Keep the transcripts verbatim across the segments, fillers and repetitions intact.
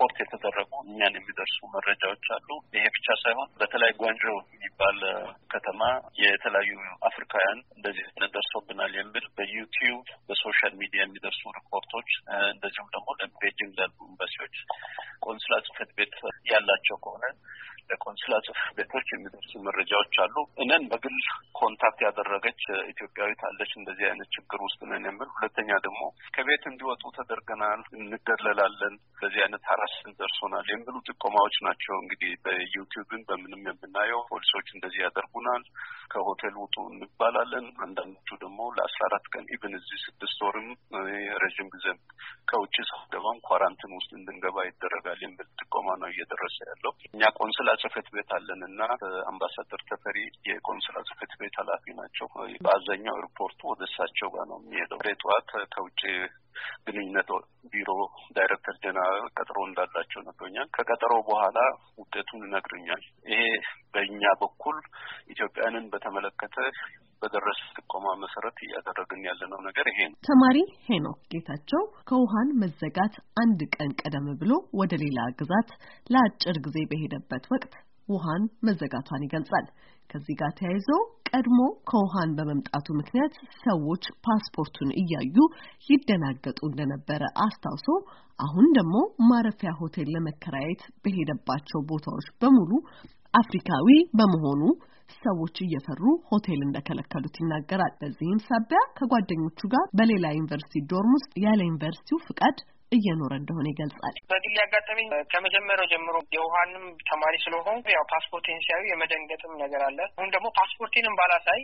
ሪፖርት የተደረጉ እኛን የሚደርሱ መረጃዎች አሉ። ይሄ ብቻ ሳይሆን በተለይ ጓንጆ የሚባል ከተማ የተለያዩ አፍሪካውያን እንደዚህ ደርሶብናል የሚል በዩቲዩብ በሶሻል ሚዲያ የሚደርሱ ሪፖርቶች እንደዚሁም ደግሞ ለቤጂንግ ላሉ ኤምባሲዎች ቆንስላ ጽሕፈት ቤት ያላቸው ከሆነ ለቆንስላ ጽሕፈት ቤቶች የሚደርሱ መረጃዎች አሉ። እነን በግል ኮንታክት ያደረገች ኢትዮጵያዊት አለች እንደዚህ አይነት ችግር ውስጥ ነን የሚል። ሁለተኛ ደግሞ ከቤት እንዲወጡ ተደርገናል፣ እንገለላለን፣ በዚህ አይነት ሀራስን ደርሶናል የሚሉ ጥቆማዎች ናቸው። እንግዲህ በዩቲዩብን በምንም የምናየው ፖሊሶች እንደዚህ ያደርጉናል፣ ከሆቴል ውጡ እንባላለን። አንዳንዶቹ ደግሞ ለአስራ አራት ቀን ኢቭን እዚህ ስድስት ወርም ረጅም ጊዜ ከውጭ ሳገባም ኳራንቲን ውስጥ እንድንገባ ይደረጋል የሚል ጥቆማ ነው እየደረሰ ያለው። እኛ ቆንስላ ጽሕፈት ቤት አለንና አምባሳደር ተፈሪ የቆንስላ ጽሕፈት ቤት ኃላፊ ናቸው። በአብዛኛው ሪፖርቱ ወደ እሳቸው ጋር ነው የሚሄደው። ጠዋት ከውጭ ግንኙነት ቢሮ ዳይሬክተር ጀነራል ቀጠሮ እንዳላቸው ነግሮኛል። ከቀጠሮ በኋላ ውጤቱን ይነግሩኛል። ይሄ በእኛ በኩል ኢትዮጵያንን በተመለከተ በደረሰ ጥቆማ መሰረት እያደረግን ያለነው ነገር ይሄ ነው። ተማሪ ሄኖክ ጌታቸው ከውሃን መዘጋት አንድ ቀን ቀደም ብሎ ወደ ሌላ ግዛት ለአጭር ጊዜ በሄደበት ወቅት ውሃን መዘጋቷን ይገልጻል። ከዚህ ጋር ተያይዞ ቀድሞ ከውሃን በመምጣቱ ምክንያት ሰዎች ፓስፖርቱን እያዩ ይደናገጡ እንደነበረ አስታውሶ አሁን ደግሞ ማረፊያ ሆቴል ለመከራየት በሄደባቸው ቦታዎች በሙሉ አፍሪካዊ በመሆኑ ሰዎች እየፈሩ ሆቴል እንደከለከሉት ይናገራል። በዚህም ሳቢያ ከጓደኞቹ ጋር በሌላ ዩኒቨርሲቲ ዶርም ውስጥ ያለ ዩኒቨርሲቲው ፍቃድ እየኖረ እንደሆነ ይገልጻል። በግል ያጋጠመኝ ከመጀመሪያው ጀምሮ የውሃንም ተማሪ ስለሆንኩ ያው ፓስፖርቴን ሲያዩ የመደንገጥም ነገር አለ። አሁን ደግሞ ፓስፖርቴንም ባላሳይ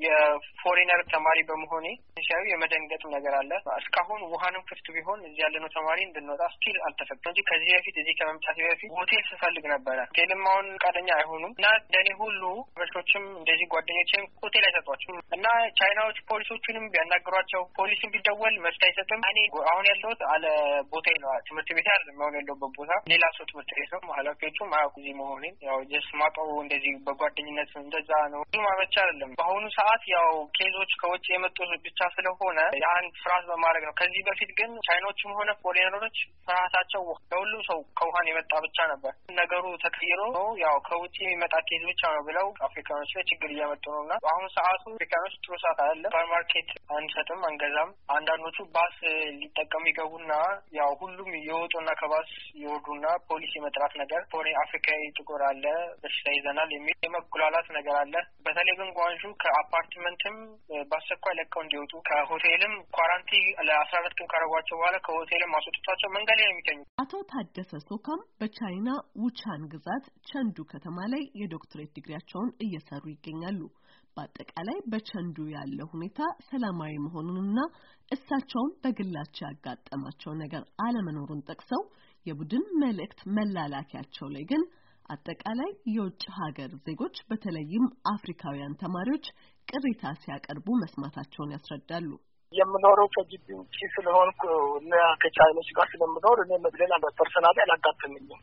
የፎሬነር ተማሪ በመሆኔ ሲያዩ የመደንገጥም ነገር አለ። እስካሁን ውሃንም ክፍት ቢሆን እዚህ ያለነው ተማሪ እንድንወጣ ስቲል አልተፈቀደም እንጂ ከዚህ በፊት እዚህ ከመምጣቴ በፊት ሆቴል ስፈልግ ነበረ። ሆቴልም አሁን ፈቃደኛ አይሆኑም እና እንደኔ ሁሉ በሾችም እንደዚህ ጓደኞቼም ሆቴል አይሰጧቸውም እና ቻይናዎች ፖሊሶቹንም ቢያናግሯቸው ፖሊስም ቢደወል መፍትሄ አይሰጥም። እኔ አሁን ያለሁት አለ ቦታ ነው። ትምህርት ቤት አይደለም አሁን ያለሁበት ቦታ ሌላ ሰው ትምህርት ቤት ነው። ኃላፊዎቹ ማያውቁ እዚህ መሆኔን ያው ጀስት ማቀው እንደዚህ በጓደኝነት እንደዛ ነው። ማመቻ አይደለም። በአሁኑ ሰዓት ያው ኬዞች ከውጭ የመጡ ብቻ ስለሆነ ያን ፍራዝ በማድረግ ነው። ከዚህ በፊት ግን ቻይኖችም ሆነ ፎሬነሮች ፍራታቸው ለሁሉም ሰው ከውሃን የመጣ ብቻ ነበር። ነገሩ ተቀይሮ ያው ከውጭ የሚመጣ ኬዝ ብቻ ነው ብለው አፍሪካኖች ላይ ችግር እያመጡ ነውና በአሁኑ ሰዓቱ አፍሪካኖች ጥሩ ሰዓት አለ። ሱፐርማርኬት አንሰጥም አንገዛም። አንዳንዶቹ ባስ ሊጠቀሙ ይገቡና ያው ሁሉም የወጡና ከባስ ይወርዱና ፖሊስ የመጥራት ነገር ፎሬ አፍሪካዊ ጥቁር አለ በሽታ ይዘናል የሚል የመጉላላት ነገር አለ። በተለይ ግን ጓንጁ ከአፓርትመንትም በአስቸኳይ ለቀው እንዲወጡ ከሆቴልም ኳራንቲ ለአስራ አራት ቀን ካረጓቸው በኋላ ከሆቴልም ማስወጣታቸው መንገድ ላይ የሚገኙ። አቶ ታደሰ ሶካም በቻይና ውቻን ግዛት ቸንዱ ከተማ ላይ የዶክትሬት ዲግሪያቸውን እየሰሩ ይገኛሉ። በአጠቃላይ በቸንዱ ያለው ሁኔታ ሰላማዊ መሆኑንና እሳቸውም በግላቸው ያጋጠማቸው ነገር አለመኖሩን ጠቅሰው የቡድን መልእክት መላላኪያቸው ላይ ግን አጠቃላይ የውጭ ሀገር ዜጎች በተለይም አፍሪካውያን ተማሪዎች ቅሬታ ሲያቀርቡ መስማታቸውን ያስረዳሉ። የምኖረው ከጅቢ ውጪ ስለሆንኩ እና ከቻይኖች ጋር ስለምኖር እኔ መግለል አለ ፐርሰናሊ አላጋጠመኝም።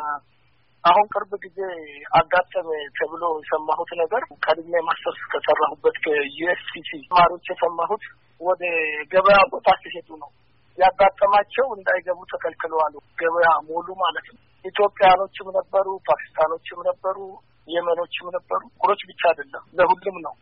አሁን ቅርብ ጊዜ አጋጠመ ተብሎ የሰማሁት ነገር ቀድሜ ማስተርስ ከሰራሁበት ከዩኤስሲሲ ተማሪዎች የሰማሁት ወደ ገበያ ቦታ ሲሄዱ ነው ያጋጠማቸው። እንዳይገቡ ተከልክለዋል። ገበያ ሞሉ ማለት ነው። ኢትዮጵያኖችም ነበሩ፣ ፓኪስታኖችም ነበሩ፣ የመኖችም ነበሩ። ኩሮች ብቻ አይደለም ለሁሉም ነው።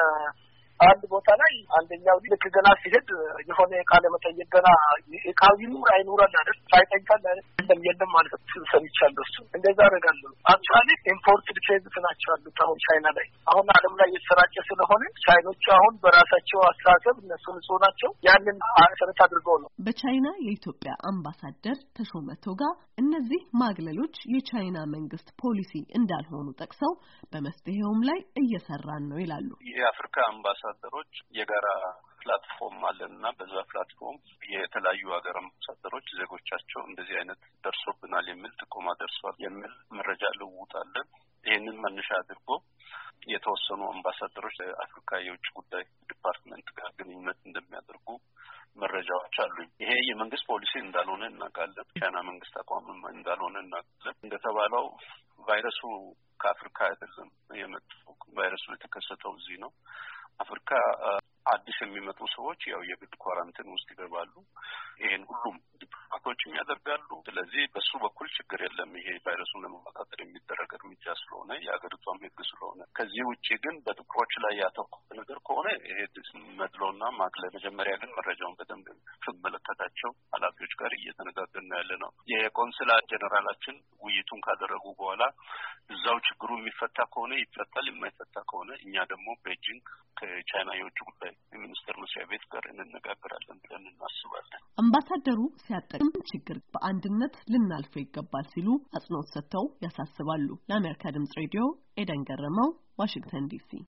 አንድ ቦታ ላይ አንደኛው ልክ ገና ሲሄድ የሆነ ቃለ መጠየቅ ገና እቃው ይኑር አይኑር አይደል ሳይጠይቃል አይደል እንደም የለም ማለት ነው። ሰምቻለሁ እሱ እንደዛ አደረጋለሁ። አክቹአሊ ኢምፖርትድ ኬዝስ ናቸው ያሉት አሁን ቻይና ላይ። አሁን ዓለም ላይ የተሰራጨ ስለሆነ ቻይኖቹ አሁን በራሳቸው አስተሳሰብ እነሱ ንጹህ ናቸው። ያንን መሰረት አድርገው ነው። በቻይና የኢትዮጵያ አምባሳደር ተሾመ ቶጋ እነዚህ ማግለሎች የቻይና መንግስት ፖሊሲ እንዳልሆኑ ጠቅሰው በመፍትሄውም ላይ እየሰራን ነው ይላሉ። የአፍሪካ አምባሳደሮች የጋራ ፕላትፎርም አለና በዛ ፕላትፎርም የተለያዩ ሀገር አምባሳደሮች ዜጎቻቸው እንደዚህ አይነት ደርሶብናል የሚል ጥቆማ ደርሷል የሚል መረጃ ልውውጥ አለ። ይህንን መነሻ አድርጎ የተወሰኑ አምባሳደሮች አፍሪካ የውጭ ጉዳይ ዲፓርትመንት ጋር ግንኙነት እንደሚያደርጉ መረጃዎች አሉ። ይሄ የመንግስት ፖሊሲ እንዳልሆነ እናውቃለን። ቻይና መንግስት አቋምም እንዳልሆነ እናውቃለን። እንደተባለው ቫይረሱ ከአፍሪካ አይደለም የመጣው። ቫይረሱ የተከሰተው እዚህ ነው። አፍሪካ አዲስ የሚመጡ ሰዎች ያው የግድ ኳራንቲን ውስጥ ይገባሉ። ይሄን ሁሉም ዲፕሎማቶችም ያደርጋሉ። ስለዚህ በሱ በኩል ችግር የለም። ይሄ ቫይረሱን ለመቆጣጠር የሚደረግ እርምጃ ስለሆነ የሀገሪቷም ሕግ ስለሆነ ከዚህ ውጪ ግን በጥቁሮች ላይ ያተኮረ ነገር ከሆነ ይሄ መድሎና ማግለል መጀመሪያ ግን መረጃውን በደንብ ከመለከታቸው ኃላፊዎች ጋር እየተነጋገርን ያለ ነው። የቆንስላ ጀነራላችን ውይይቱን ካደረጉ በኋላ እዛው ችግሩ የሚፈታ ከሆነ ይፈታል፣ የማይፈታ ከሆነ እኛ ደግሞ ቤጂንግ ከቻይና የውጭ ጉዳይ ሚኒስቴር መስሪያ ቤት ጋር እንነጋገራለን ብለን እናስባለን። አምባሳደሩ ሲያጠቅም ችግር በአንድነት ልናልፈው ይገባል ሲሉ አጽንኦት ሰጥተው ያሳስባሉ። ለአሜሪካ ድምጽ ሬዲዮ ኤደን ገረመው፣ ዋሽንግተን ዲሲ